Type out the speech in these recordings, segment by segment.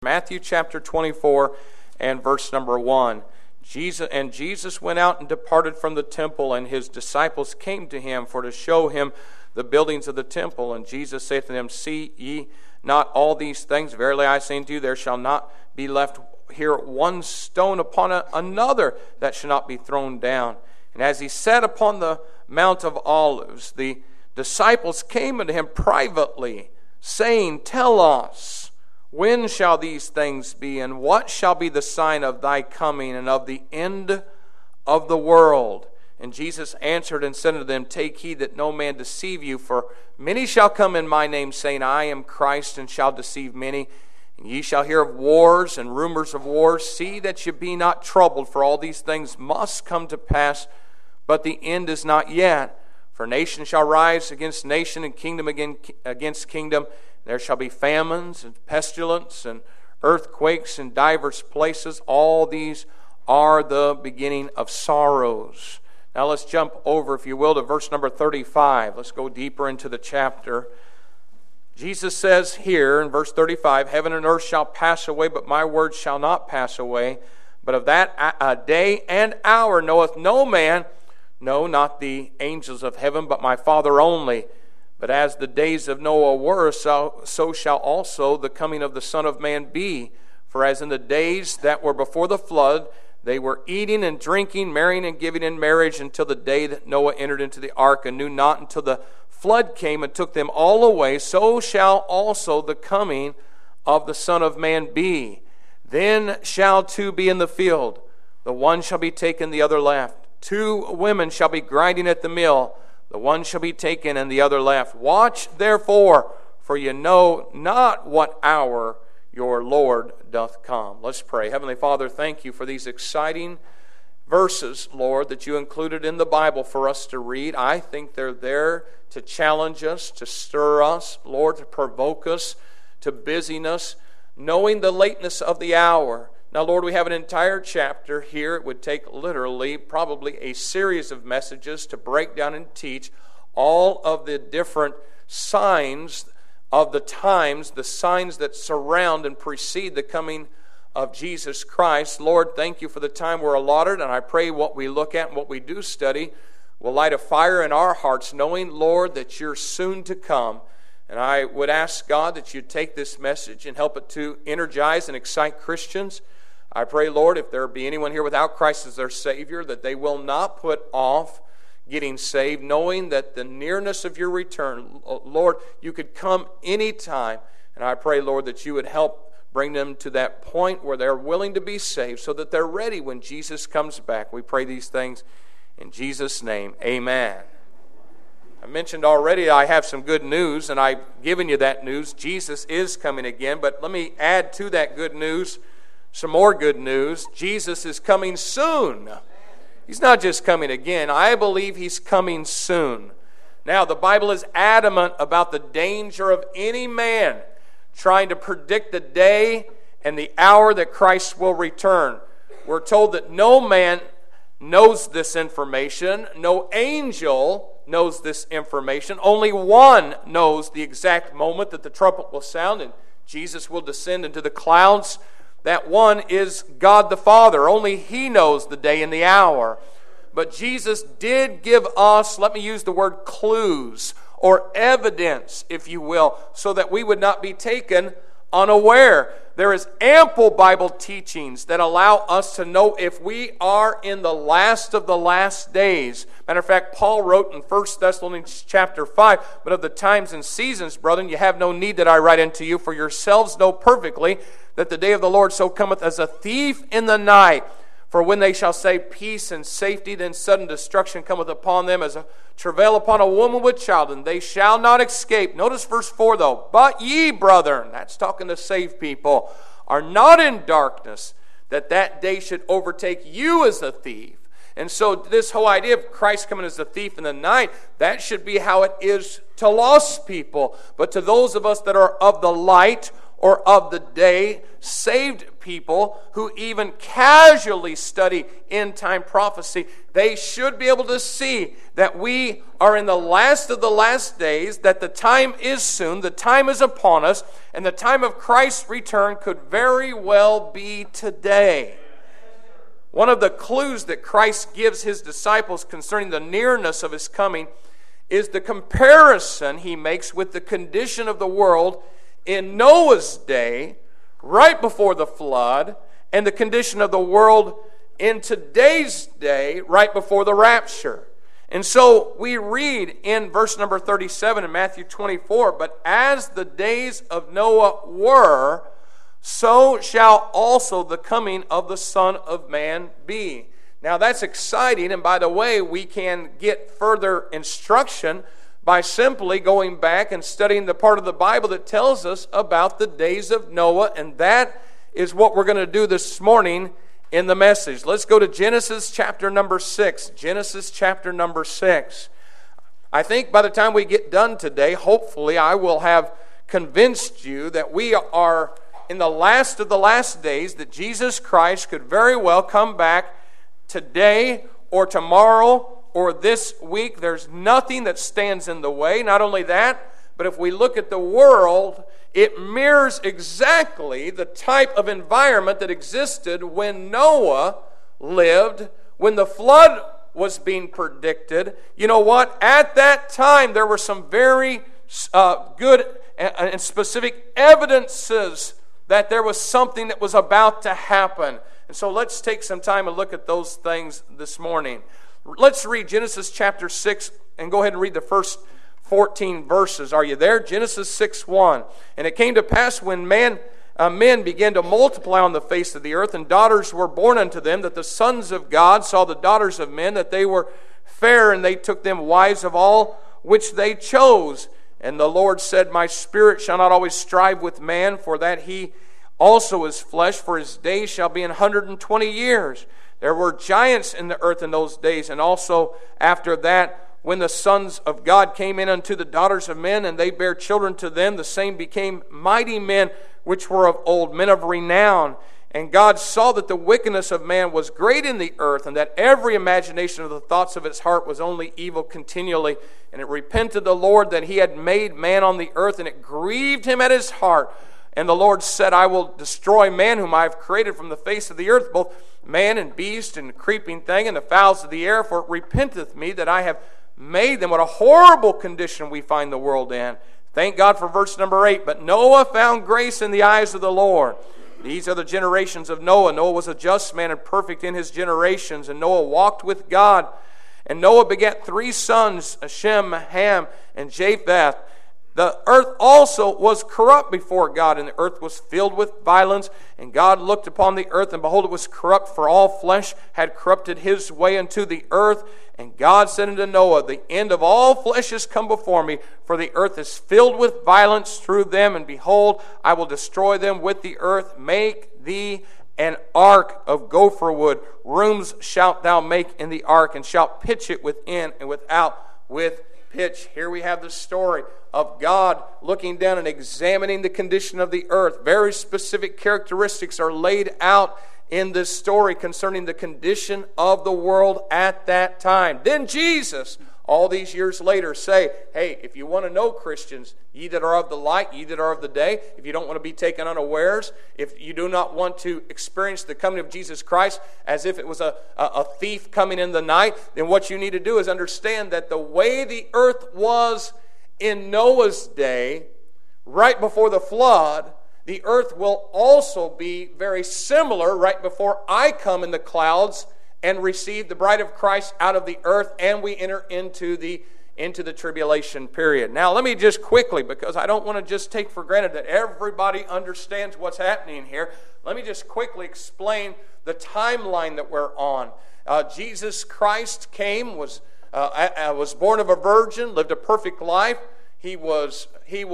Matthew chapter 24 and verse number 1. Jesus went out and departed from the temple, and his disciples came to him for to show him the buildings of the temple. And Jesus saith to them, See ye not all these things? Verily I say unto you, there shall not be left here one stone upon another that shall not be thrown down. And as he sat upon the Mount of Olives, the disciples came unto him privately, saying, Tell us, when shall these things be, and what shall be the sign of thy coming and of the end of the world? And Jesus answered and said unto them, Take heed that no man deceive you, for many shall come in my name, saying, I am Christ, and shall deceive many. And ye shall hear of wars and rumors of wars. See that ye be not troubled, for all these things must come to pass, but the end is not yet. For nation shall rise against nation, and kingdom against kingdom. There shall be famines and pestilence and earthquakes in divers places. All these are the beginning of sorrows. Now let's jump over, if you will, to verse number 35. Let's go deeper into the chapter. Jesus says here in verse 35, Heaven and earth shall pass away, but my words shall not pass away. But of that day and hour knoweth no man, no, not the angels of heaven, but my Father only. But as the days of Noah were, so shall also the coming of the Son of Man be. For as in the days that were before the flood, they were eating and drinking, marrying and giving in marriage, until the day that Noah entered into the ark, and knew not until the flood came and took them all away, so shall also the coming of the Son of Man be. Then shall two be in the field, the one shall be taken, the other left. Two women shall be grinding at the mill, the one shall be taken and the other left. Watch therefore, for you know not what hour your Lord doth come. Let's pray. Heavenly Father, thank you for these exciting verses, Lord, that you included in the Bible for us to read. I think they're there to challenge us, to stir us, Lord, to provoke us to busyness, knowing the lateness of the hour. Now, Lord, we have an entire chapter here. It would take literally probably a series of messages to break down and teach all of the different signs of the times, the signs that surround and precede the coming of Jesus Christ. Lord, thank you for the time we're allotted, and I pray what we look at and what we do study will light a fire in our hearts, knowing, Lord, that you're soon to come. And I would ask, God, that you'd take this message and help it to energize and excite Christians. I pray, Lord, if there be anyone here without Christ as their Savior, that they will not put off getting saved, knowing that the nearness of your return, Lord, you could come anytime. And I pray, Lord, that you would help bring them to that point where they're willing to be saved so that they're ready when Jesus comes back. We pray these things in Jesus' name. Amen. I mentioned already I have some good news, and I've given you that news. Jesus is coming again, but let me add to that good news some more good news. Jesus is coming soon. He's not just coming again. I believe he's coming soon. Now, the Bible is adamant about the danger of any man trying to predict the day and the hour that Christ will return. We're told that no man knows this information. No angel knows this information. Only one knows the exact moment that the trumpet will sound and Jesus will descend into the clouds. That one is God the Father. Only he knows the day and the hour. But Jesus did give us, let me use the word clues, or evidence, if you will, so that we would not be taken unaware. There is ample Bible teachings that allow us to know if we are in the last of the last days. Matter of fact, Paul wrote in 1 Thessalonians chapter 5, But of the times and seasons, brethren, you have no need that I write unto you, for yourselves know perfectly that the day of the Lord so cometh as a thief in the night. For when they shall say peace and safety, then sudden destruction cometh upon them as a travail upon a woman with child, and they shall not escape. Notice verse 4 though. But ye, brethren, that's talking to saved people, are not in darkness, that day should overtake you as a thief. And so this whole idea of Christ coming as a thief in the night, that should be how it is to lost people. But to those of us that are of the light, or of the day, saved people who even casually study end-time prophecy, they should be able to see that we are in the last of the last days, that the time is soon, the time is upon us, and the time of Christ's return could very well be today. One of the clues that Christ gives his disciples concerning the nearness of his coming is the comparison he makes with the condition of the world in Noah's day, right before the flood, and the condition of the world in today's day, right before the rapture. And so we read in verse number 37 in Matthew 24, "But as the days of Noah were, so shall also the coming of the Son of Man be." Now that's exciting, and by the way, we can get further instruction by simply going back and studying the part of the Bible that tells us about the days of Noah, and that is what we're going to do this morning in the message. Let's go to Genesis chapter number 6. Genesis chapter number 6. I think by the time we get done today, hopefully I will have convinced you that we are in the last of the last days, that Jesus Christ could very well come back today or tomorrow or this week. There's nothing that stands in the way. Not only that, but if we look at the world, it mirrors exactly the type of environment that existed when Noah lived, when the flood was being predicted. You know what? At that time, there were some very good and specific evidences that there was something that was about to happen. And so let's take some time and look at those things this morning. Let's read Genesis chapter 6 and go ahead and read the first 14 verses. Are you there? Genesis 6:1. "And it came to pass when men began to multiply on the face of the earth, and daughters were born unto them, that the sons of God saw the daughters of men, that they were fair, and they took them wives of all which they chose. And the Lord said, My spirit shall not always strive with man, for that he also is flesh, for his days shall be 120 years. There were giants in the earth in those days, and also after that, when the sons of God came in unto the daughters of men, and they bare children to them, the same became mighty men, which were of old, men of renown. And God saw that the wickedness of man was great in the earth, and that every imagination of the thoughts of his heart was only evil continually. And it repented the Lord that he had made man on the earth, and it grieved him at his heart. And the Lord said, I will destroy man whom I have created from the face of the earth, both man and beast and creeping thing and the fowls of the air, for it repenteth me that I have made them." What a horrible condition we find the world in. Thank God for verse number 8. "But Noah found grace in the eyes of the Lord." These are the generations of Noah. Noah was a just man and perfect in his generations, and Noah walked with God. And Noah begat 3 sons, Shem, Ham, and Japheth. The earth also was corrupt before God, and the earth was filled with violence. And God looked upon the earth, and behold, it was corrupt, for all flesh had corrupted his way unto the earth. And God said unto Noah, The end of all flesh is come before me, for the earth is filled with violence through them. And behold, I will destroy them with the earth. Make thee an ark of gopher wood. Rooms shalt thou make in the ark, and shalt pitch it within and without with pitch. Here we have the story of God looking down and examining the condition of the earth. Very specific characteristics are laid out in this story concerning the condition of the world at that time. Then Jesus, all these years later, say, hey, if you want to know, Christians, ye that are of the light, ye that are of the day, if you don't want to be taken unawares, if you do not want to experience the coming of Jesus Christ as if it was a thief coming in the night, then what you need to do is understand that the way the earth was in Noah's day, right before the flood, the earth will also be very similar right before I come in the clouds and receive the bride of Christ out of the earth, and we enter into the tribulation period. Now, let me just quickly, because I don't want to just take for granted that everybody understands what's happening here, let me just quickly explain the timeline that we're on. Jesus Christ came, was born of a virgin, lived a perfect life. He was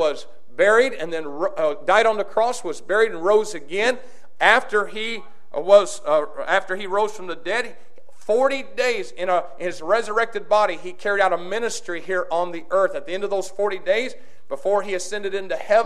buried and then died on the cross, was buried and rose again. After he rose from the dead, 40 days in his resurrected body, he carried out a ministry here on the earth. At the end of those 40 days, before he ascended into heaven,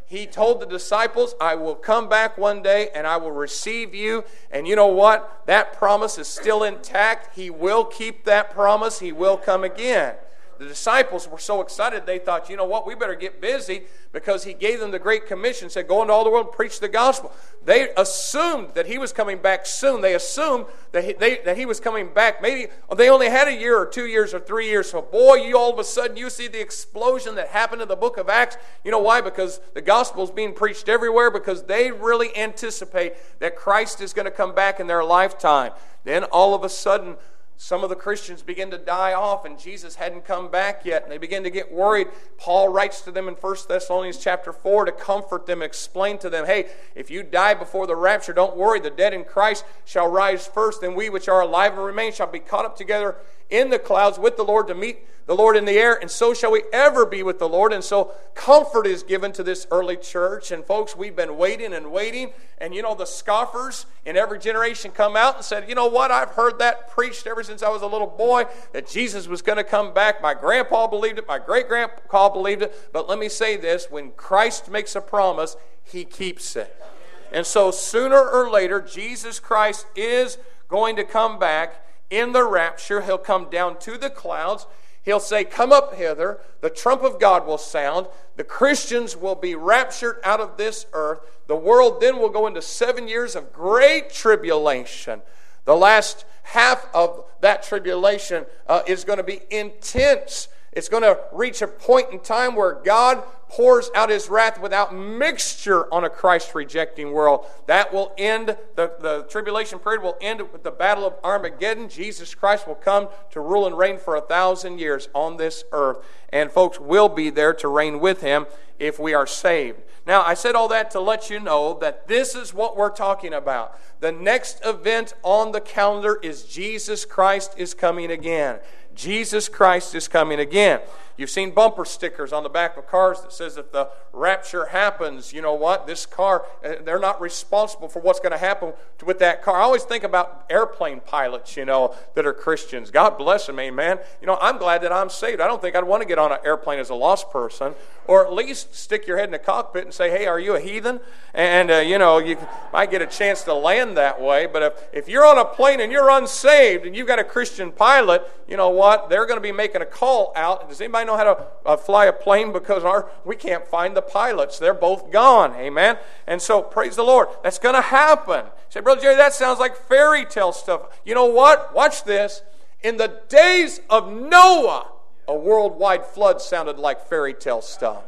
He told the disciples, I will come back one day and I will receive you. And you know what? That promise is still intact. He will keep that promise. He will come again. The disciples were so excited, they thought, you know what, we better get busy, because he gave them the Great Commission, said, go into all the world and preach the gospel. They assumed that he was coming back soon. They assumed that he was coming back. Maybe they only had a year or 2 years or 3 years. So boy, all of a sudden you see the explosion that happened in the book of Acts. You know why? Because the gospel is being preached everywhere, because they really anticipate that Christ is going to come back in their lifetime. Then all of a sudden, some of the Christians begin to die off, and Jesus hadn't come back yet, and they begin to get worried. Paul writes to them in 1 Thessalonians chapter 4 to comfort them, explain to them, hey, if you die before the rapture, don't worry. The dead in Christ shall rise first, and we which are alive and remain shall be caught up together in the clouds with the Lord to meet the Lord in the air, and so shall we ever be with the Lord. And so comfort is given to this early church. And folks, we've been waiting and waiting. And you know, the scoffers in every generation come out and said, you know what, I've heard that preached ever since I was a little boy, that Jesus was going to come back. My grandpa believed it, my great-grandpa believed it. But let me say this, when Christ makes a promise, he keeps it. And so sooner or later, Jesus Christ is going to come back in the rapture. He'll come down to the clouds. He'll say, come up hither. The trump of God will sound. The Christians will be raptured out of this earth. The world then will go into 7 years of great tribulation. The last half of that tribulation is going to be intense. It's going to reach a point in time where God pours out his wrath without mixture on a Christ-rejecting world. That will end, the tribulation period will end with the battle of Armageddon. Jesus Christ will come to rule and reign for 1,000 years on this earth. And folks will be there to reign with him if we are saved. Now, I said all that to let you know that this is what we're talking about. The next event on the calendar is Jesus Christ is coming again. Jesus Christ is coming again. You've seen bumper stickers on the back of cars that says if the rapture happens, you know what, this car, they're not responsible for what's going to happen with that car. I always think about airplane pilots, you know, that are Christians. God bless them, amen. You know, I'm glad that I'm saved. I don't think I'd want to get on an airplane as a lost person, or at least stick your head in the cockpit and say, hey, are you a heathen? And, you know, you might get a chance to land that way. But if you're on a plane and you're unsaved and you've got a Christian pilot, you know what, they're going to be making a call out. Does anybody know how to fly a plane? Because we can't find the pilots. They're both gone. Amen? And so, praise the Lord. That's going to happen. You say, Brother Jerry, that sounds like fairy tale stuff. You know what? Watch this. In the days of Noah, a worldwide flood sounded like fairy tale stuff.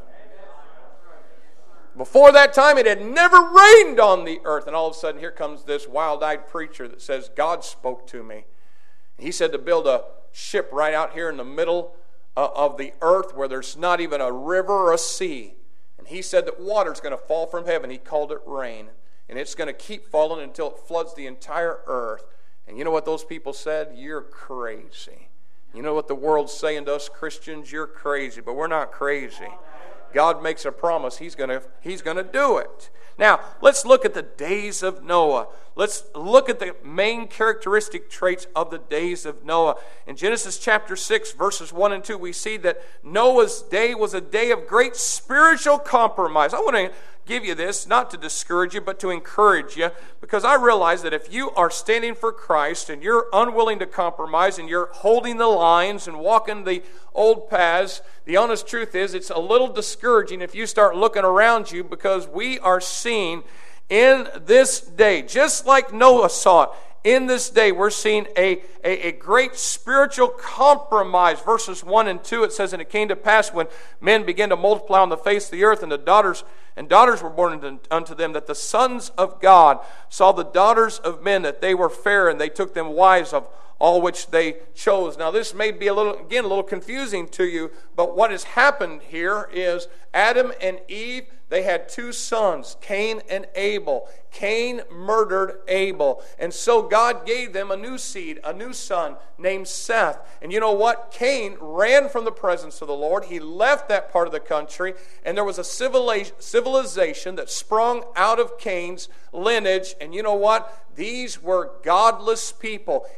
Before that time, it had never rained on the earth. And all of a sudden, here comes this wild-eyed preacher that says, God spoke to me. He said to build a ship right out here in the middle of the earth where there's not even a river or a sea. And he said that water's going to fall from heaven. He called it rain. And it's going to keep falling until it floods the entire earth. And you know what those people said? You're crazy. You know what the world's saying to us Christians? You're crazy. But we're not crazy. God makes a promise. He's going to do it. Now, let's look at the days of Noah. Let's look at the main characteristic traits of the days of Noah. In Genesis chapter 6, verses 1 and 2, we see that Noah's day was a day of great spiritual compromise. I want to give you this, not to discourage you, but to encourage you, because I realize that if you are standing for Christ and you're unwilling to compromise and you're holding the lines and walking the old paths, the honest truth is it's a little discouraging if you start looking around you, because we are seeing in this day, just like Noah saw it, in this day we're seeing a great spiritual compromise. Verses 1 and 2, it says, and it came to pass when men began to multiply on the face of the earth, and daughters were born unto them, that the sons of God saw the daughters of men, that they were fair, and they took them wives of all which they chose. Now this may be a little confusing to you, but what has happened here is Adam and Eve, they had two sons, Cain and Abel. Cain murdered Abel. And so God gave them a new seed, a new son named Seth. And you know what? Cain ran from the presence of the Lord. He left that part of the country. And there was a civilization that sprung out of Cain's lineage. And you know what? These were godless people. He left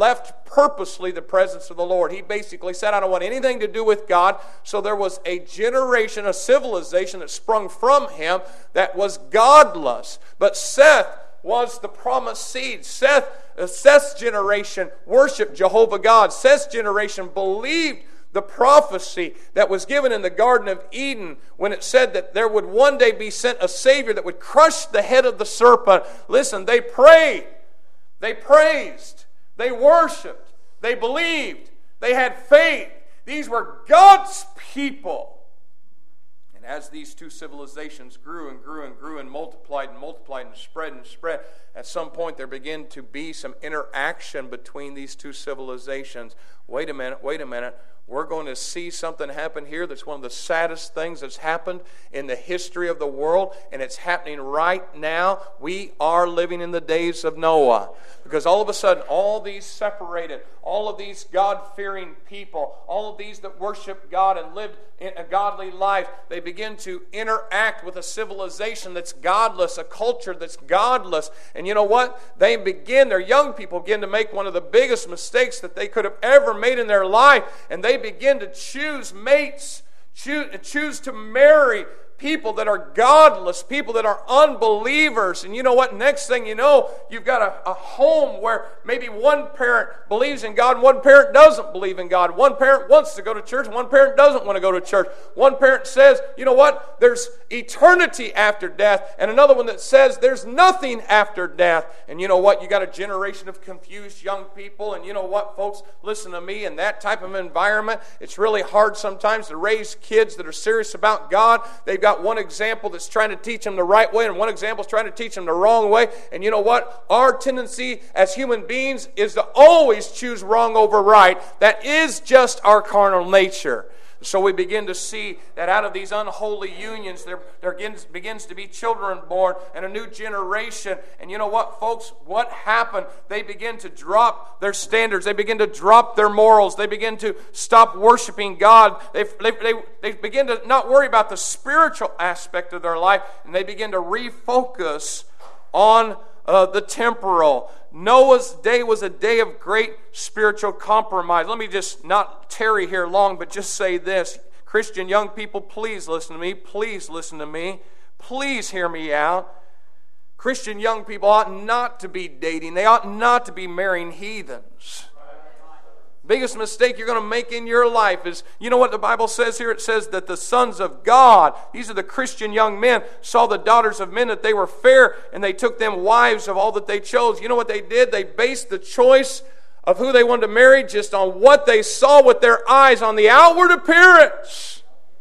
left purposely the presence of the Lord. He basically said, I don't want anything to do with God. So there was a generation, a civilization that sprung from him that was godless. But Seth was the promised seed. Seth's generation worshiped Jehovah God. Seth's generation believed the prophecy that was given in the Garden of Eden when it said that there would one day be sent a Savior that would crush the head of the serpent. Listen, they prayed, they praised, they worshiped, they believed, they had faith. These were God's people. And as these two civilizations grew and grew and grew and multiplied and spread, at some point there began to be some interaction between these two civilizations. Wait a minute. We're going to see something happen here that's one of the saddest things that's happened in the history of the world, and it's happening right now. We are living in the days of Noah. Because all of a sudden, all these separated, all of these God-fearing people, all of these that worship God and lived in a godly life, they begin to interact with a civilization that's godless, a culture that's godless. And you know what? Their young people begin to make one of the biggest mistakes that they could have ever made in their life, and they begin to choose mates, choose to marry people that are godless, people that are unbelievers. And you know what? Next thing you know, you've got a home where maybe one parent believes in God, one parent doesn't believe in God. One parent wants to go to church, one parent doesn't want to go to church. One parent says, you know what? There's eternity after death. And another one that says there's nothing after death. And you know what? You got a generation of confused young people. And you know what, folks? Listen to me. In that type of environment, it's really hard sometimes to raise kids that are serious about God. They've got one example that's trying to teach them the right way, and one example is trying to teach them the wrong way. And you know what? Our tendency as human beings is to always choose wrong over right. That is just our carnal nature. So we begin to see that out of these unholy unions, there begins to be children born and a new generation. And you know what, folks? What happened? They begin to drop their standards. They begin to drop their morals. They begin to stop worshiping God. They begin to not worry about the spiritual aspect of their life, and they begin to refocus on the temporal. Noah's day was a day of great spiritual compromise. Let me just not tarry here long, but just say this. Christian young people, please listen to me. Please listen to me. Please hear me out. Christian young people ought not to be dating. They ought not to be marrying heathens. Biggest mistake you're going to make in your life is, you know what the Bible says here? It says that the sons of God, these are the Christian young men, saw the daughters of men that they were fair, and they took them wives of all that they chose. You know what they did? They based the choice of who they wanted to marry just on what they saw with their eyes, on the outward appearance.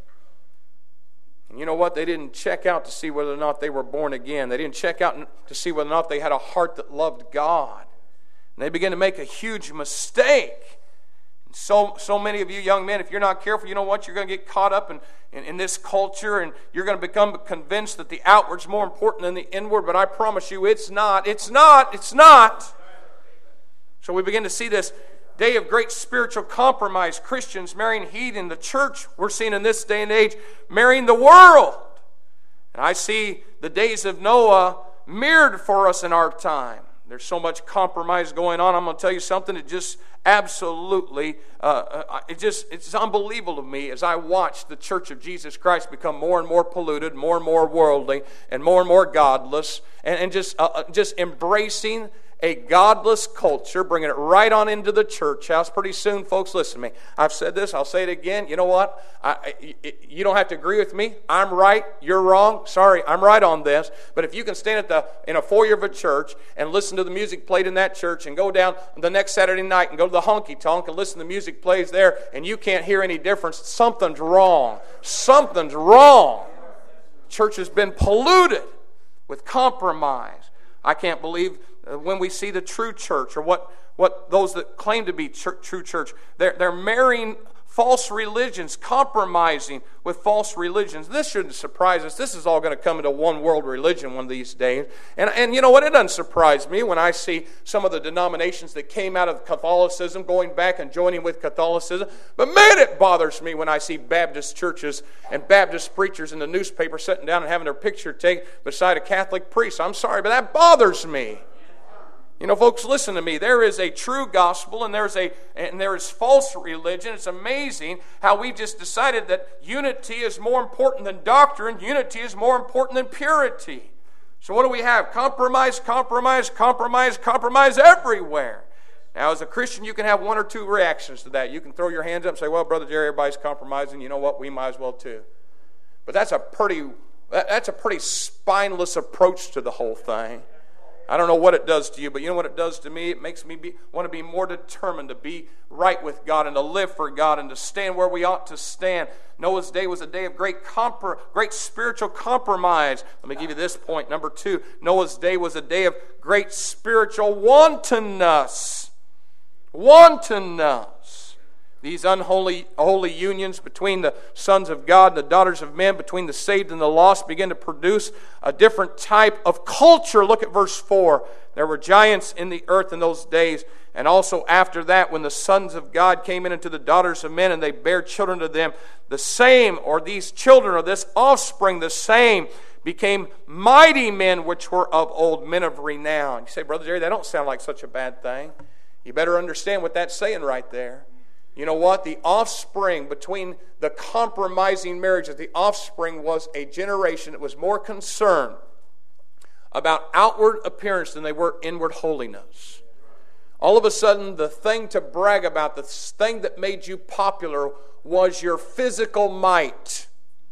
And you know what? They didn't check out to see whether or not they were born again. They didn't check out to see whether or not they had a heart that loved God. And they began to make a huge mistake. So many of you young men, if you're not careful, you know what? You're going to get caught up in this culture, and you're going to become convinced that the outward's more important than the inward. But I promise you, it's not. It's not. It's not. So we begin to see this day of great spiritual compromise. Christians marrying heathen. The church, we're seeing in this day and age, marrying the world. And I see the days of Noah mirrored for us in our time. There's so much compromise going on. I'm going to tell you something. It just absolutely, it's unbelievable to me as I watch the Church of Jesus Christ become more and more polluted, more and more worldly, and more godless, and just embracing a godless culture, bringing it right on into the church house. Pretty soon, folks, listen to me. I've said this, I'll say it again. You know what? You don't have to agree with me. I'm right, you're wrong. Sorry, I'm right on this. But if you can stand in a foyer of a church and listen to the music played in that church, and go down the next Saturday night and go to the honky-tonk and listen to the music plays there, and you can't hear any difference, something's wrong. Something's wrong. Church has been polluted with compromise. I can't believe when we see the true church, or what those that claim to be true church, they're marrying false religions, compromising with false religions. This shouldn't surprise us. This is all going to come into one world religion one of these days. And you know what? It doesn't surprise me when I see some of the denominations that came out of Catholicism going back and joining with Catholicism. But man, it bothers me when I see Baptist churches and Baptist preachers in the newspaper sitting down and having their picture taken beside a Catholic priest. I'm sorry, but that bothers me. You know, folks, listen to me. There is a true gospel and there is false religion. It's amazing how we just decided that unity is more important than doctrine. Unity is more important than purity. So what do we have? Compromise, compromise, compromise, compromise everywhere. Now, as a Christian, you can have one or two reactions to that. You can throw your hands up and say, well, Brother Jerry, everybody's compromising. You know what? We might as well too. But that's a pretty spineless approach to the whole thing. I don't know what it does to you, but you know what it does to me? It makes me want to be more determined to be right with God and to live for God and to stand where we ought to stand. Noah's day was a day of great spiritual compromise. Let me give you this point. Number 2, Noah's day was a day of great spiritual wantonness. Wantonness. These holy unions between the sons of God and the daughters of men, between the saved and the lost, begin to produce a different type of culture. Look at verse 4. There were giants in the earth in those days, and also after that, when the sons of God came in into the daughters of men, and they bare children to them, the same, or these children, or this offspring, the same, became mighty men which were of old, men of renown. You say, Brother Jerry, that don't sound like such a bad thing. You better understand what that's saying right there. You know what? The offspring between the compromising marriages, the offspring was a generation that was more concerned about outward appearance than they were inward holiness. All of a sudden, the thing to brag about, the thing that made you popular was your physical might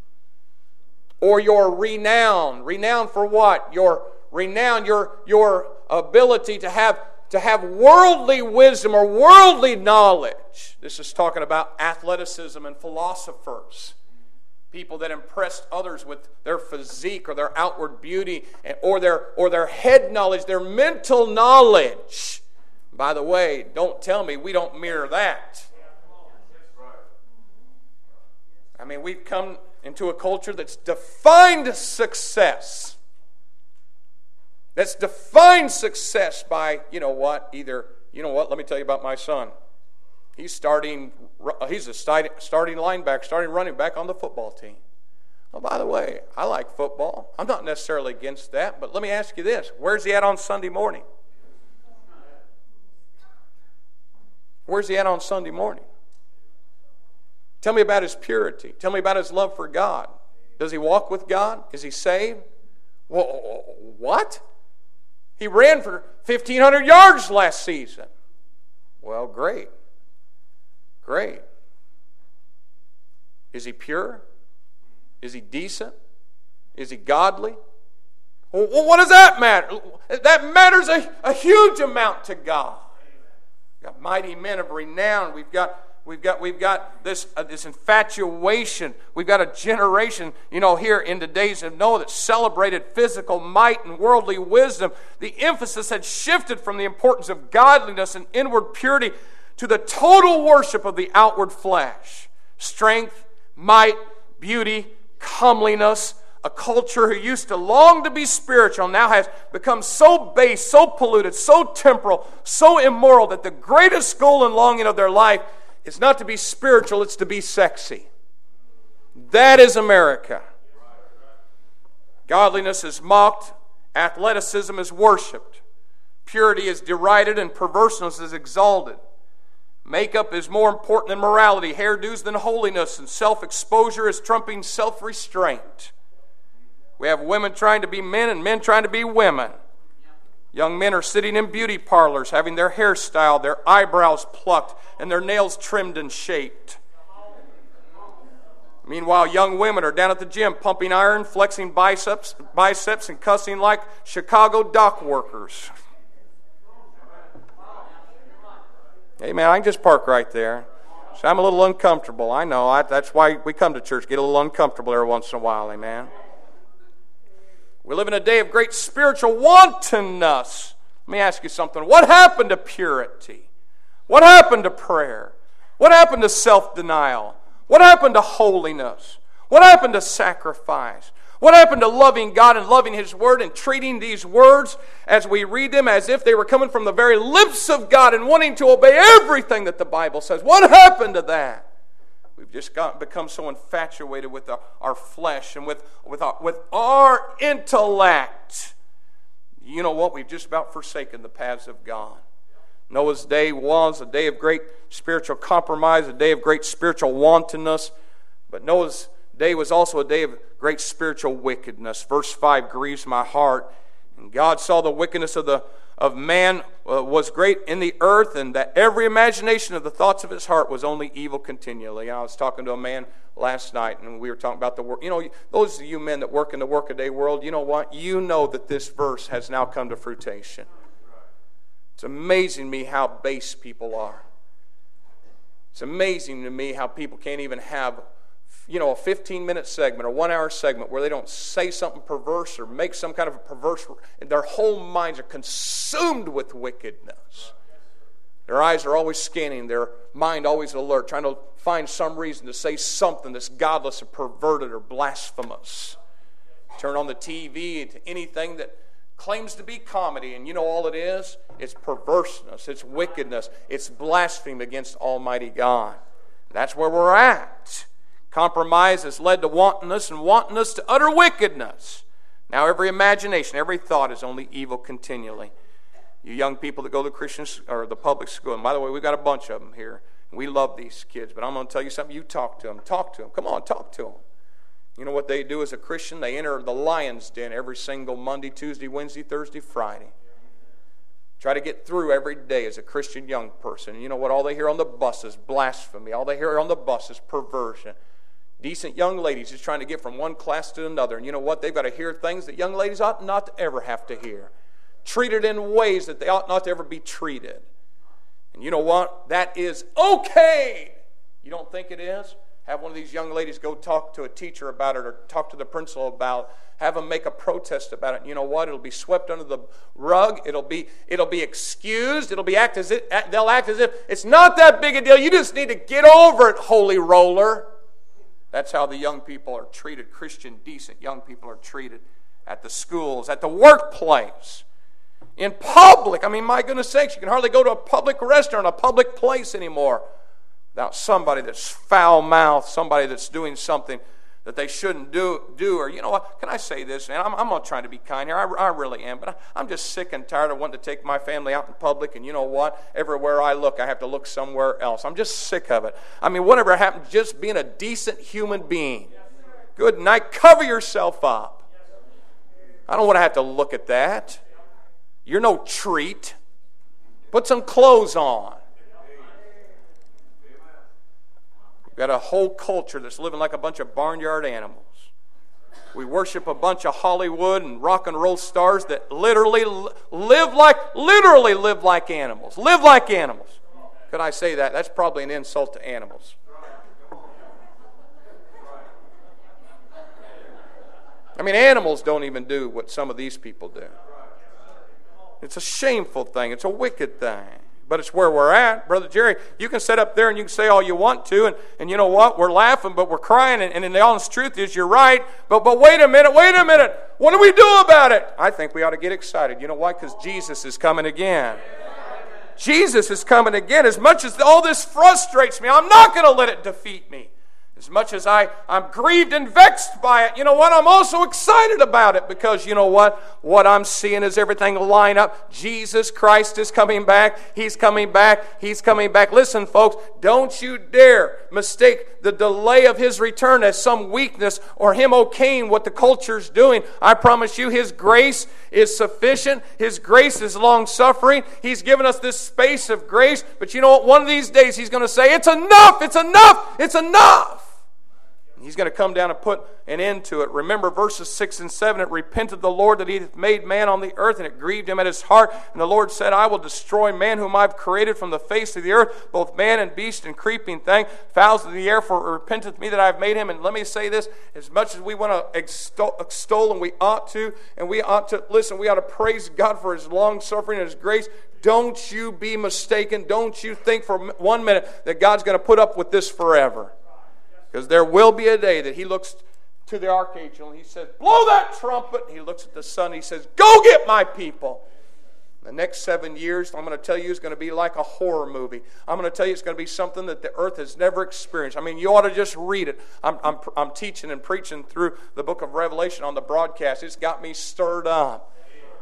or your renown. Renown for what? Your renown, your ability to have worldly wisdom or worldly knowledge. This is talking about athleticism and philosophers. People that impressed others with their physique or their outward beauty or their head knowledge, their mental knowledge. By the way, don't tell me we don't mirror that. I mean, we've come into a culture that's defined success. That's defined success by, let me tell you about my son. He's a starting linebacker, starting running back on the football team. Oh, by the way, I like football. I'm not necessarily against that, but let me ask you this. Where's he at on Sunday morning? Where's he at on Sunday morning? Tell me about his purity. Tell me about his love for God. Does he walk with God? Is he saved? Well, what? He ran for 1,500 yards last season. Well, great. Great. Is he pure? Is he decent? Is he godly? Well, what does that matter? That matters a huge amount to God. We've got mighty men of renown. We've got this infatuation. We've got a generation, here in the days of Noah that celebrated physical might and worldly wisdom. The emphasis had shifted from the importance of godliness and inward purity to the total worship of the outward flesh. Strength, might, beauty, comeliness. A culture who used to long to be spiritual now has become so base, so polluted, so temporal, so immoral that the greatest goal and longing of their life is not to be spiritual, it's to be sexy. That is America. Godliness is mocked, athleticism is worshipped, purity is derided, and perverseness is exalted. Makeup is more important than morality, hairdos than holiness, and self-exposure is trumping self-restraint. We have women trying to be men and men trying to be women. Young men are sitting in beauty parlors, having their hair styled, their eyebrows plucked, and their nails trimmed and shaped. Meanwhile, young women are down at the gym pumping iron, flexing biceps, and cussing like Chicago dock workers. Hey, man, I can just park right there. So I'm a little uncomfortable. I know. That's why we come to church, get a little uncomfortable every once in a while. Amen. We live in a day of great spiritual wantonness. Let me ask you something. What happened to purity? What happened to prayer? What happened to self-denial? What happened to holiness? What happened to sacrifice? What happened to loving God and loving His Word and treating these words as we read them as if they were coming from the very lips of God and wanting to obey everything that the Bible says? What happened to that? We've just become so infatuated with our flesh and with our intellect you know what? We've just about forsaken the paths of God. Noah's day was a day of great spiritual compromise, a day of great spiritual wantonness. But Noah's day was also a day of great spiritual wickedness. Verse 5 grieves my heart. And God saw the wickedness of man was great in the earth, and that every imagination of the thoughts of his heart was only evil continually. And I was talking to a man last night, and we were talking about the work. You know, those of you men that work in the workaday world, you know what? You know that this verse has now come to fruition. It's amazing to me how base people are. It's amazing to me how people can't even have, you know, a 15-minute segment or 1-hour segment where they don't say something perverse or make some kind of a perverse. Their whole minds are consumed with wickedness. Their eyes are always scanning, their mind always alert, trying to find some reason to say something that's godless or perverted or blasphemous. Turn on the TV to anything that claims to be comedy, and you know all it is? It's perverseness, it's wickedness, it's blasphemy against Almighty God. That's where we're at. Compromise has led to wantonness, and wantonness to utter wickedness. Now every imagination, every thought is only evil continually. You young people that go to Christian or the public school, and by the way, we've got a bunch of them here. And we love these kids, but I'm going to tell you something. You talk to them. Talk to them. Come on, talk to them. You know what they do as a Christian? They enter the lion's den every single Monday, Tuesday, Wednesday, Thursday, Friday. Try to get through every day as a Christian young person. You know what? All they hear on the bus is blasphemy. All they hear on the bus is perversion. Decent young ladies just trying to get from one class to another. And you know what? They've got to hear things that young ladies ought not to ever have to hear. Treated in ways that they ought not to ever be treated. And you know what? That is okay. You don't think it is? Have one of these young ladies go talk to a teacher about it or talk to the principal about it. Have them make a protest about it. And you know what? It'll be swept under the rug. It'll be excused. They'll act as if it's not that big a deal. You just need to get over it, holy roller. That's how the young people are treated. Christian, decent young people are treated at the schools, at the workplace, in public. I mean, my goodness sakes, you can hardly go to a public restaurant, a public place anymore without somebody that's foul-mouthed, somebody that's doing something that they shouldn't do. Or, you know what, can I say this? And I'm not trying to be kind here. I really am. But I'm just sick and tired of wanting to take my family out in public. And you know what? Everywhere I look, I have to look somewhere else. I'm just sick of it. I mean, whatever happened to just being a decent human being? Good night. Cover yourself up. I don't want to have to look at that. You're no treat. Put some clothes on. We've got a whole culture that's living like a bunch of barnyard animals. We worship a bunch of Hollywood and rock and roll stars that literally live like animals. Live like animals. Could I say that? That's probably an insult to animals. I mean, animals don't even do what some of these people do. It's a shameful thing. It's a wicked thing. But it's where we're at. Brother Jerry, you can sit up there and you can say all you want to, and you know what? We're laughing, but we're crying, and the honest truth is you're right. But wait a minute. What do we do about it? I think we ought to get excited. You know why? Because Jesus is coming again. Jesus is coming again. As much as all this frustrates me, I'm not going to let it defeat me. As much as I'm grieved and vexed by it, you know what? I'm also excited about it because you know what? What I'm seeing is everything line up. Jesus Christ is coming back. He's coming back. He's coming back. Listen, folks, don't you dare mistake the delay of His return as some weakness or Him okaying what the culture's doing. I promise you His grace is sufficient. His grace is long-suffering. He's given us this space of grace. But you know what? One of these days He's going to say, it's enough, it's enough, it's enough. He's going to come down and put an end to it. Remember verses 6 and 7. It repented the Lord that He hath made man on the earth, and it grieved Him at His heart. And the Lord said, I will destroy man whom I have created from the face of the earth, both man and beast and creeping thing, fowls of the air, for it repenteth me that I have made him. And let me say this, as much as we want to extol and we ought to listen, we ought to praise God for His long suffering and His grace. Don't you be mistaken. Don't you think for 1 minute that God's going to put up with this forever. Because there will be a day that He looks to the archangel and He says, blow that trumpet. He looks at the sun and He says, go get my people. The next 7 years, I'm going to tell you, is going to be like a horror movie. I'm going to tell you it's going to be something that the earth has never experienced. I mean, you ought to just read it. I'm teaching and preaching through the book of Revelation on the broadcast. It's got me stirred up.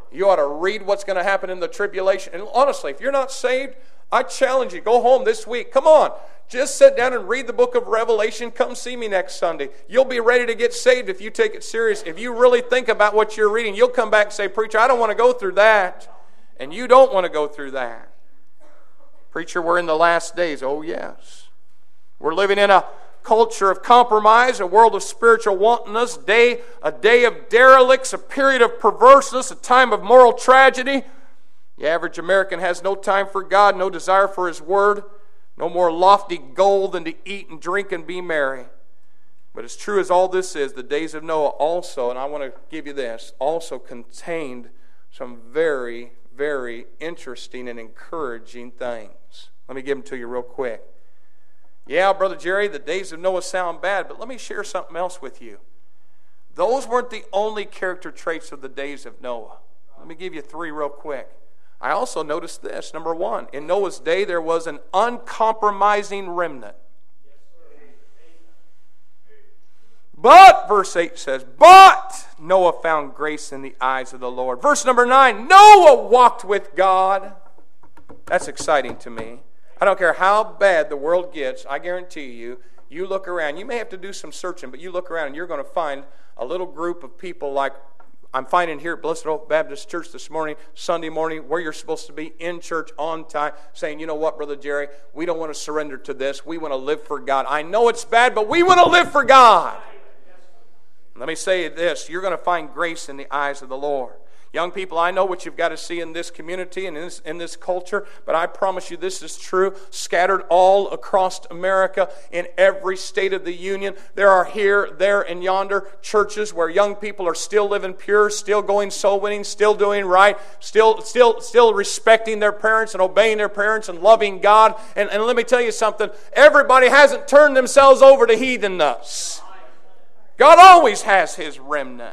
You ought to read what's going to happen in the tribulation. And honestly, if you're not saved, I challenge you, go home this week. Come on. Just sit down and read the book of Revelation. Come see me next Sunday. You'll be ready to get saved if you take it serious. If you really think about what you're reading, you'll come back and say, Preacher, I don't want to go through that. And you don't want to go through that. Preacher, we're in the last days. Oh, yes. We're living in a culture of compromise, a world of spiritual wantonness, a day of derelicts, a period of perverseness, a time of moral tragedy. The average American has no time for God, no desire for His Word, no more lofty goal than to eat and drink and be merry. But as true as all this is, the days of Noah also, and I want to give you this, also contained some very, very interesting and encouraging things. Let me give them to you real quick. Yeah, Brother Jerry, the days of Noah sound bad, but let me share something else with you. Those weren't the only character traits of the days of Noah. Let me give you 3 real quick. I also noticed this. Number 1, in Noah's day there was an uncompromising remnant. But, verse 8 says, but Noah found grace in the eyes of the Lord. Verse number 9, Noah walked with God. That's exciting to me. I don't care how bad the world gets, I guarantee you, you look around. You may have to do some searching, but you look around and you're going to find a little group of people like I'm finding here at Blessed Hope Baptist Church this morning, Sunday morning, where you're supposed to be in church on time, saying, you know what, Brother Jerry, we don't want to surrender to this. We want to live for God. I know it's bad, but we want to live for God. Let me say this, you're going to find grace in the eyes of the Lord. Young people, I know what you've got to see in this community and in this culture, but I promise you this is true. Scattered all across America, in every state of the union, there are here, there, and yonder churches where young people are still living pure, still going soul winning, still doing right, still respecting their parents and obeying their parents and loving God. And let me tell you something, everybody hasn't turned themselves over to heathenness. God always has His remnant.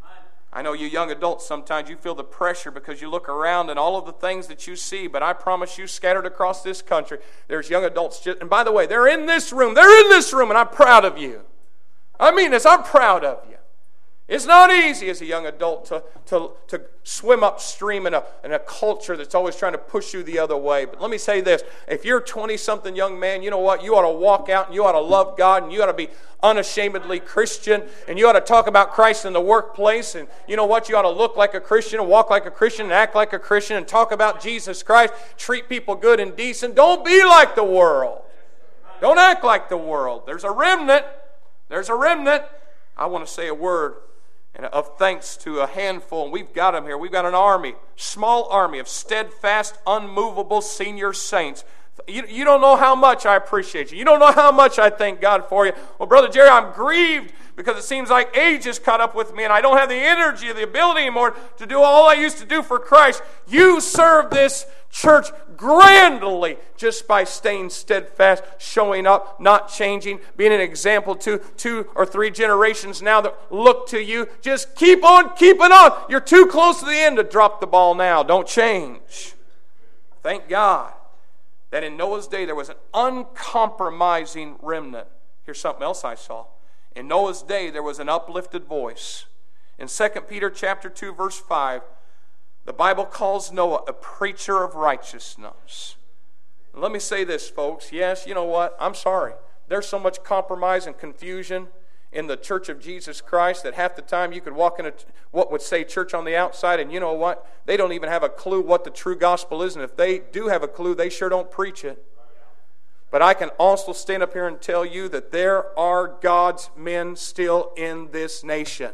I know you young adults, sometimes you feel the pressure because you look around and all of the things that you see, but I promise you, scattered across this country, there's young adults, and by the way, they're in this room, and I'm proud of you. I mean this, I'm proud of you. It's not easy as a young adult to swim upstream in a culture that's always trying to push you the other way. But let me say this, if you're a 20-something young man, you know what? You ought to walk out and you ought to love God and you ought to be unashamedly Christian and you ought to talk about Christ in the workplace. And you know what? You ought to look like a Christian and walk like a Christian and act like a Christian and talk about Jesus Christ. Treat people good and decent. Don't be like the world. Don't act like the world. There's a remnant. There's a remnant. I want to say a word and of thanks to a handful, and we've got them here. We've got an army, small army of steadfast, unmovable senior saints. You don't know how much I appreciate you. You don't know how much I thank God for you. Well, Brother Jerry, I'm grieved because it seems like age has caught up with me and I don't have the energy or the ability anymore to do all I used to do for Christ. You serve this church grandly just by staying steadfast, showing up, not changing, being an example to 2 or 3 generations now that look to you. Just keep on keeping on. You're too close to the end to drop the ball now. Don't change. Thank God that in Noah's day there was an uncompromising remnant. Here's something else I saw. In Noah's day there was an uplifted voice. In 2 Peter chapter 2, verse 5, the Bible calls Noah a preacher of righteousness. And let me say this, folks. Yes, you know what? I'm sorry. There's so much compromise and confusion in the Church of Jesus Christ that half the time you could walk in what would say church on the outside, and you know what? They don't even have a clue what the true gospel is, and if they do have a clue, they sure don't preach it. But I can also stand up here and tell you that there are God's men still in this nation.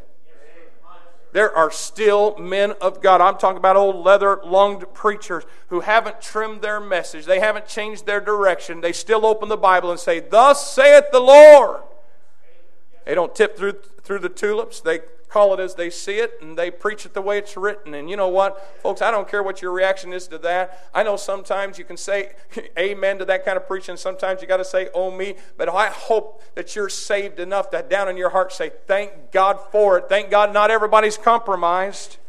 There are still men of God. I'm talking about old leather-lunged preachers who haven't trimmed their message. They haven't changed their direction. They still open the Bible and say, "Thus saith the Lord." They don't tip through the tulips. They call it as they see it, and they preach it the way it's written. And you know what, folks, I don't care what your reaction is to that. I know sometimes you can say amen to that kind of preaching. Sometimes you got to say, oh me. But I hope that you're saved enough that down in your heart say, thank God for it. Thank God not everybody's compromised.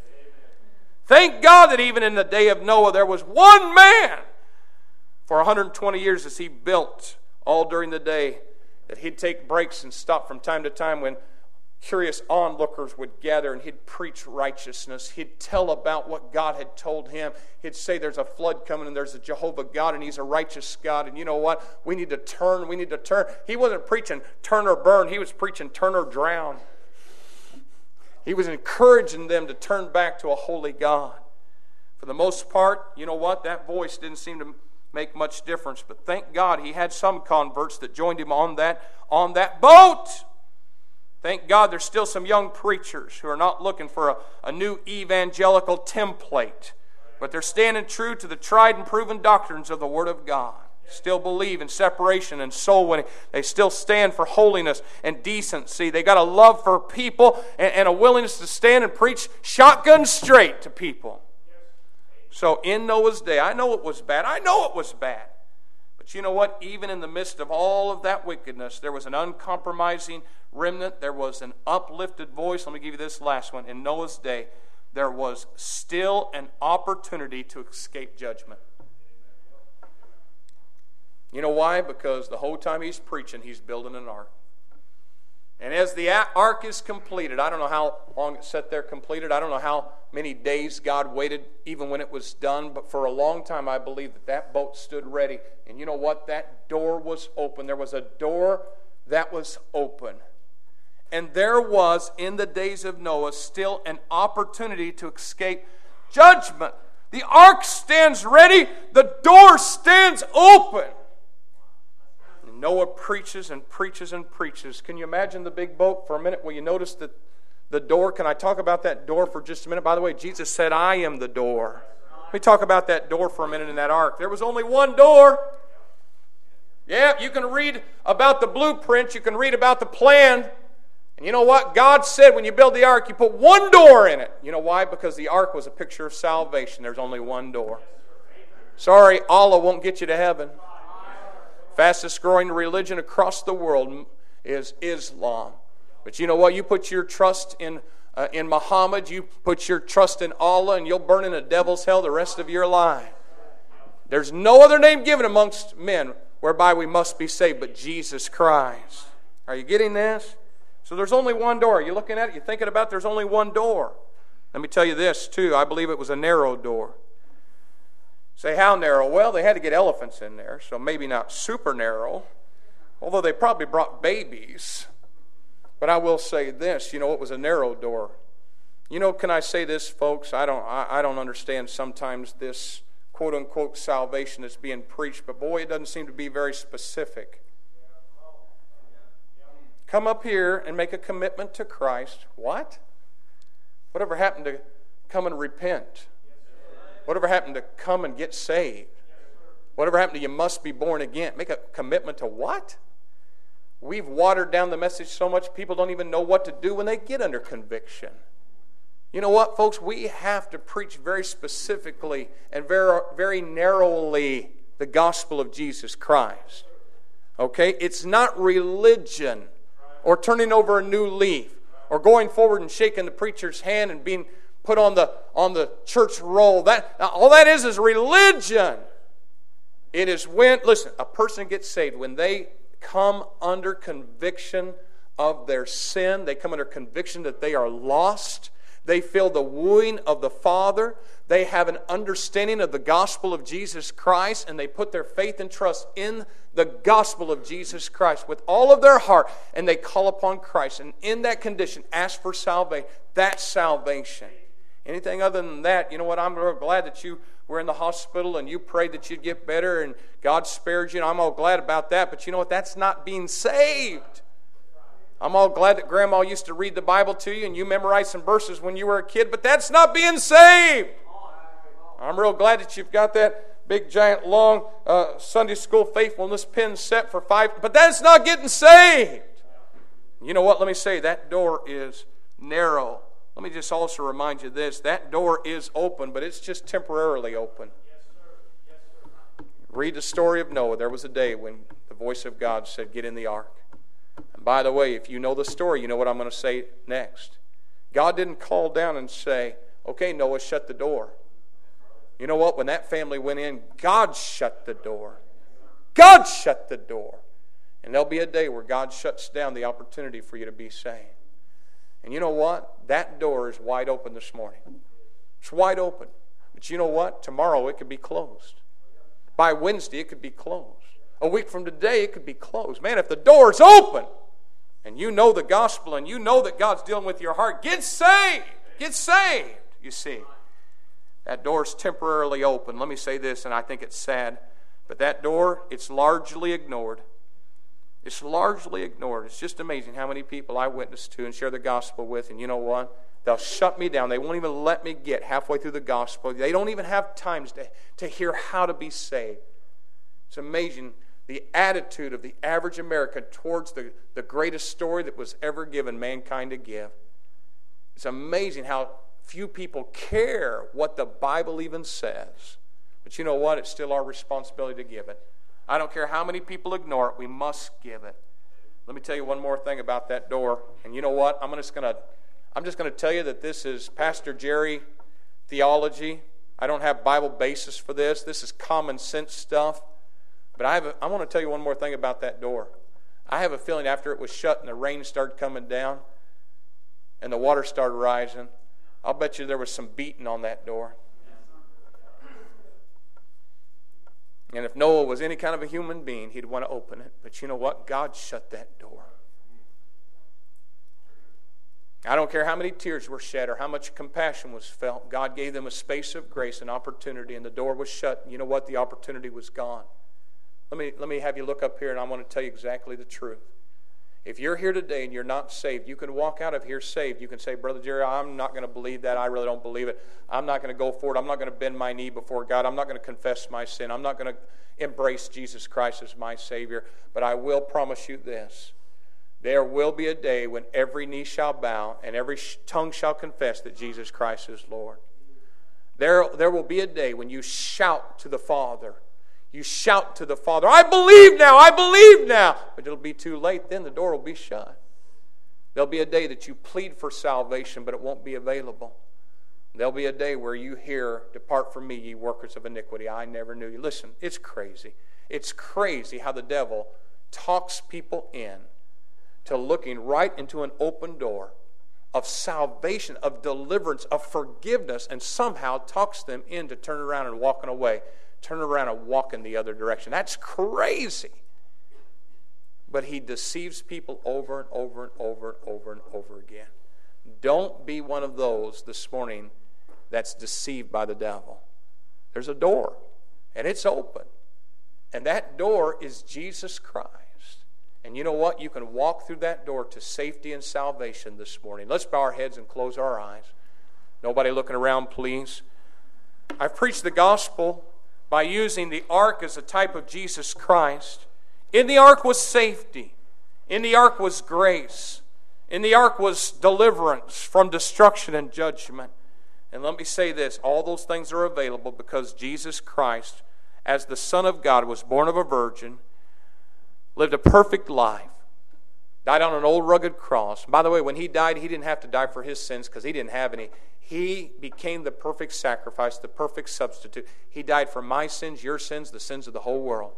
Thank God that even in the day of Noah there was one man for 120 years as he built all during the day, that he'd take breaks and stop from time to time when curious onlookers would gather, and he'd preach righteousness. He'd tell about what God had told him. He'd say there's a flood coming and there's a Jehovah God and he's a righteous God. And you know what? We need to turn. We need to turn. He wasn't preaching turn or burn. He was preaching turn or drown. He was encouraging them to turn back to a holy God. For the most part, you know what? That voice didn't seem to make much difference. But thank God he had some converts that joined him on that boat. Thank God there's still some young preachers who are not looking for a new evangelical template, but they're standing true to the tried and proven doctrines of the Word of God. Still believe in separation and soul winning. They still stand for holiness and decency. They got a love for people and a willingness to stand and preach shotgun straight to people. So in Noah's day, I know it was bad. I know it was bad. But you know what? Even in the midst of all of that wickedness, there was an uncompromising remnant. There was an uplifted voice. Let me give you this last one. In Noah's day, there was still an opportunity to escape judgment. You know why? Because the whole time he's preaching, he's building an ark. And as the ark is completed, I don't know how long it sat there completed. I don't know how many days God waited even when it was done. But for a long time, I believe that boat stood ready. And you know what? That door was open. There was a door that was open. And there was, in the days of Noah, still an opportunity to escape judgment. The ark stands ready. The door stands open. Noah preaches and preaches and preaches. Can you imagine the big boat for a minute? Will you notice that the door? Can I talk about that door for just a minute? By the way, Jesus said, I am the door. Let me talk about that door for a minute in that ark. There was only one door. Yeah, you can read about the blueprint. You can read about the plan. And you know what? God said when you build the ark, you put one door in it. You know why? Because the ark was a picture of salvation. There's only one door. Sorry, Allah won't get you to heaven. Fastest growing religion across the world is Islam. But you know what? You put your trust in Muhammad, you put your trust in Allah, and you'll burn in a devil's hell the rest of your life. There's no other name given amongst men whereby we must be saved but Jesus Christ. Are you getting this? So there's only one door. Are you looking at it? You're thinking about there's only one door. Let me tell you this, too. I believe it was a narrow door. Say, how narrow? Well, they had to get elephants in there, so maybe not super narrow, although they probably brought babies. But I will say this, you know, it was a narrow door. You know, can I say this, folks? I don't understand sometimes this quote-unquote salvation that's being preached, but boy, it doesn't seem to be very specific. Come up here and make a commitment to Christ. What? Whatever happened to come and repent? Whatever happened to come and get saved? Whatever happened to you must be born again? Make a commitment to what? We've watered down the message so much people don't even know what to do when they get under conviction. You know what, folks? We have to preach very specifically and very, very narrowly the gospel of Jesus Christ. Okay? It's not religion or turning over a new leaf or going forward and shaking the preacher's hand and being put on the church roll. All that is religion. It is when, listen, a person gets saved when they come under conviction of their sin. They come under conviction that they are lost. They feel the wooing of the Father. They have an understanding of the gospel of Jesus Christ, and they put their faith and trust in the gospel of Jesus Christ with all of their heart, and they call upon Christ. And in that condition, ask for salvation. That's salvation. Anything other than that, you know what, I'm real glad that you were in the hospital and you prayed that you'd get better and God spared you, and I'm all glad about that. But you know what, that's not being saved. I'm all glad that Grandma used to read the Bible to you and you memorized some verses when you were a kid, but that's not being saved. I'm real glad that you've got that big, giant, long Sunday school faithfulness pin set for 5, but that's not getting saved. You know what, let me say, that door is narrow. Let me just also remind you this, that door is open, but it's just temporarily open. Read the story of Noah. There was a day when the voice of God said, get in the ark. And by the way, if you know the story, you know what I'm going to say next. God didn't call down and say, okay, Noah, shut the door. You know what? When that family went in, God shut the door. God shut the door. And there'll be a day where God shuts down the opportunity for you to be saved. And you know what? That door is wide open this morning. It's wide open. But you know what? Tomorrow it could be closed. By Wednesday it could be closed. A week from today it could be closed. Man, if the door is open and you know the gospel and you know that God's dealing with your heart, get saved. Get saved, you see. That door's temporarily open. Let me say this, and I think it's sad, but that door, it's largely ignored. It's largely ignored. It's just amazing how many people I witness to and share the gospel with, and you know what? They'll shut me down. They won't even let me get halfway through the gospel. They don't even have time to hear how to be saved. It's amazing the attitude of the average American towards the greatest story that was ever given mankind to give. It's amazing how few people care what the Bible even says. But you know what? It's still our responsibility to give it. I don't care how many people ignore it. We must give it. Let me tell you one more thing about that door. And you know what? I'm just going to tell you that this is Pastor Jerry theology. I don't have Bible basis for this. This is common sense stuff. But I want to tell you one more thing about that door. I have a feeling after it was shut and the rain started coming down and the water started rising, I'll bet you there was some beating on that door. And if Noah was any kind of a human being, he'd want to open it. But you know what? God shut that door. I don't care how many tears were shed or how much compassion was felt. God gave them a space of grace and opportunity, and the door was shut. And you know what? The opportunity was gone. Let me have you look up here, and I want to tell you exactly the truth. If you're here today and you're not saved, you can walk out of here saved. You can say, Brother Jerry, I'm not going to believe that. I really don't believe it. I'm not going to go for it. I'm not going to bend my knee before God. I'm not going to confess my sin. I'm not going to embrace Jesus Christ as my Savior. But I will promise you this. There will be a day when every knee shall bow and every tongue shall confess that Jesus Christ is Lord. There will be a day when you shout to the Father. You shout to the Father, I believe now, I believe now. But it'll be too late. Then the door will be shut. There'll be a day that you plead for salvation, but it won't be available. There'll be a day where you hear, depart from me, ye workers of iniquity. I never knew you. Listen, it's crazy. It's crazy how the devil talks people in to looking right into an open door of salvation, of deliverance, of forgiveness, and somehow talks them into turning around and walking away. Turn around and walk in the other direction. That's crazy. But he deceives people over and over and over and over and over again. Don't be one of those this morning that's deceived by the devil. There's a door, and it's open. And that door is Jesus Christ. And you know what? You can walk through that door to safety and salvation this morning. Let's bow our heads and close our eyes. Nobody looking around, please. I've preached the gospel by using the ark as a type of Jesus Christ. In the ark was safety. In the ark was grace. In the ark was deliverance from destruction and judgment. And let me say this, all those things are available because Jesus Christ, as the Son of God, was born of a virgin, lived a perfect life, died on an old rugged cross. By the way, when he died, he didn't have to die for his sins because he didn't have any. He became the perfect sacrifice, the perfect substitute. He died for my sins, your sins, the sins of the whole world.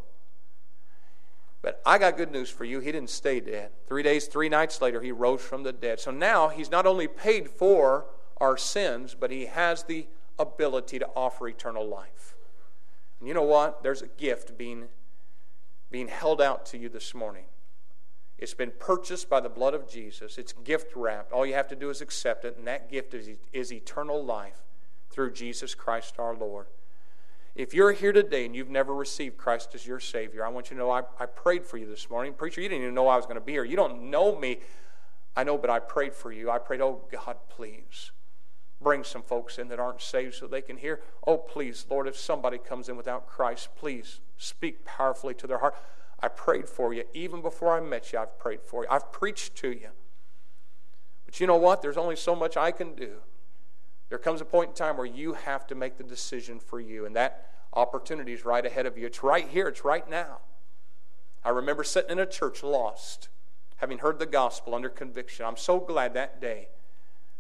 But I got good news for you. He didn't stay dead. 3 days, 3 nights later, he rose from the dead. So now he's not only paid for our sins, but he has the ability to offer eternal life. And you know what? There's a gift being held out to you this morning. It's been purchased by the blood of Jesus. It's gift wrapped. All you have to do is accept it, and that gift is eternal life through Jesus Christ our Lord. If you're here today and you've never received Christ as your Savior, I want you to know I prayed for you this morning. Preacher, you didn't even know I was going to be here. You don't know me. I know, but I prayed for you. I prayed, oh God, please bring some folks in that aren't saved so they can hear. Oh, please, Lord, if somebody comes in without Christ, please speak powerfully to their heart. I prayed for you. Even before I met you, I've prayed for you. I've preached to you. But you know what? There's only so much I can do. There comes a point in time where you have to make the decision for you, and that opportunity is right ahead of you. It's right here. It's right now. I remember sitting in a church lost, having heard the gospel under conviction. I'm so glad that day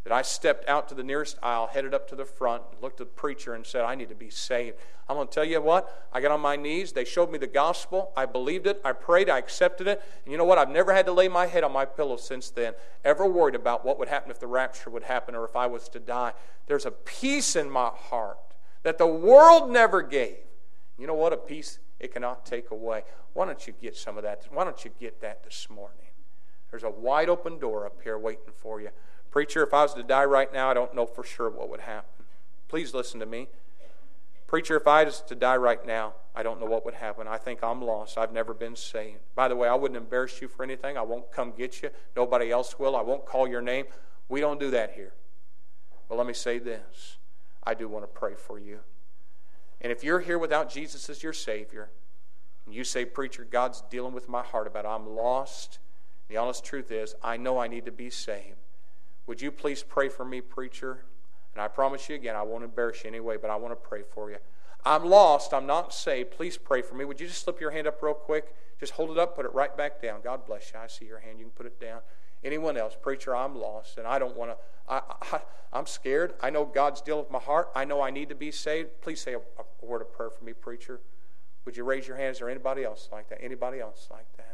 that I stepped out to the nearest aisle, headed up to the front, looked at the preacher and said, I need to be saved. I'm going to tell you what, I got on my knees, they showed me the gospel, I believed it, I prayed, I accepted it, and you know what, I've never had to lay my head on my pillow since then, ever worried about what would happen if the rapture would happen or if I was to die. There's a peace in my heart that the world never gave. You know what, a peace it cannot take away. Why don't you get some of that? Why don't you get that this morning? There's a wide open door up here waiting for you. Preacher, if I was to die right now, I don't know for sure what would happen. Please listen to me. Preacher, if I was to die right now, I don't know what would happen. I think I'm lost. I've never been saved. By the way, I wouldn't embarrass you for anything. I won't come get you. Nobody else will. I won't call your name. We don't do that here. But let me say this. I do want to pray for you. And if you're here without Jesus as your Savior, and you say, Preacher, God's dealing with my heart about it. I'm lost. The honest truth is, I know I need to be saved. Would you please pray for me, preacher? And I promise you again, I won't embarrass you anyway, but I want to pray for you. I'm lost. I'm not saved. Please pray for me. Would you just slip your hand up real quick? Just hold it up, put it right back down. God bless you. I see your hand. You can put it down. Anyone else? Preacher, I'm lost, and I don't want to. I'm scared. I know God's dealing with my heart. I know I need to be saved. Please say a word of prayer for me, preacher. Would you raise your hand? Is there anybody else like that? Anybody else like that?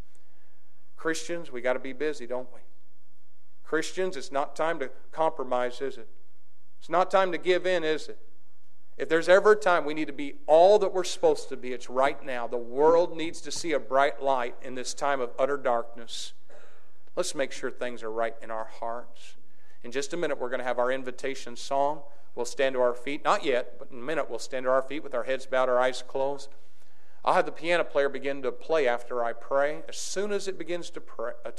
Christians, we got to be busy, don't we? Christians, it's not time to compromise, is it? It's not time to give in, is it? If there's ever a time we need to be all that we're supposed to be, it's right now. The world needs to see a bright light in this time of utter darkness. Let's make sure things are right in our hearts. In just a minute, we're going to have our invitation song. We'll stand to our feet. Not yet, but in a minute, we'll stand to our feet with our heads bowed, our eyes closed. I'll have the piano player begin to play after I pray. As soon as it begins to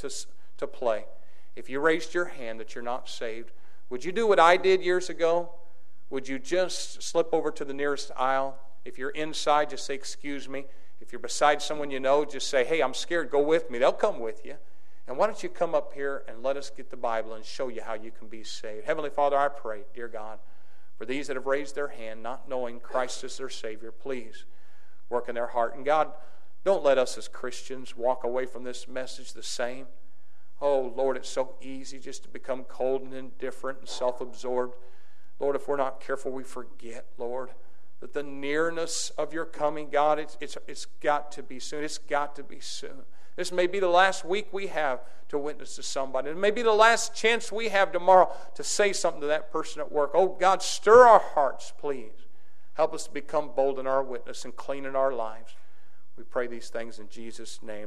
play, if you raised your hand that you're not saved, would you do what I did years ago? Would you just slip over to the nearest aisle? If you're inside, just say, excuse me. If you're beside someone you know, just say, hey, I'm scared, go with me. They'll come with you. And why don't you come up here and let us get the Bible and show you how you can be saved. Heavenly Father, I pray, dear God, for these that have raised their hand, not knowing Christ as their Savior, please work in their heart. And God, don't let us as Christians walk away from this message the same. Oh, Lord, it's so easy just to become cold and indifferent and self-absorbed. Lord, if we're not careful, we forget, Lord, that the nearness of your coming, God, it's got to be soon. It's got to be soon. This may be the last week we have to witness to somebody. It may be the last chance we have tomorrow to say something to that person at work. Oh, God, stir our hearts, please. Help us to become bold in our witness and clean in our lives. We pray these things in Jesus' name.